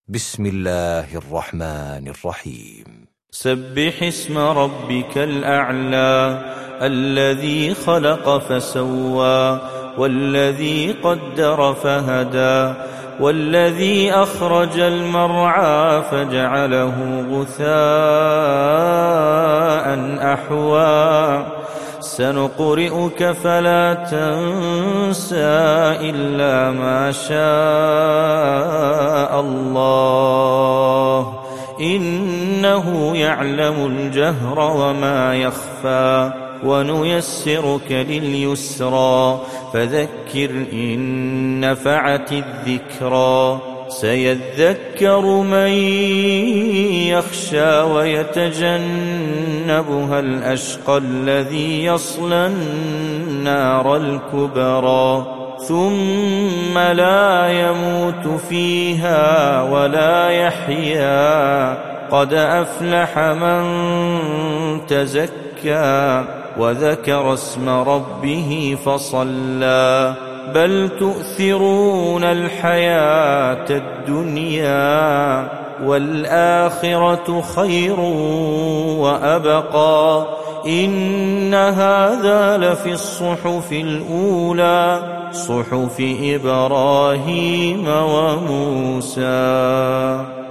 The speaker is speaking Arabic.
بسم الله الرحمن الرحيم. سبح اسم ربك الأعلى الذي خلق فسوى والذي قدر فهدى والذي أخرج المرعى فجعله غثاء أحوى سنقرئك فلا تنسى إلا ما شاء الله إنه يعلم الجهر وما يخفى ونيسرك لليسرى فذكر إن نفعت الذكرى سيذكر من يخشى ويتجنبها الأشقى الذي يصلى النار الكبرى ثم لا يموت فيها ولا يحيا قد أفلح من تزكى وذكر اسم ربه فصلى بل تؤثرون الحياة الدنيا والآخرة خير وأبقى إن هذا لفي الصحف الأولى صحف إبراهيم وموسى.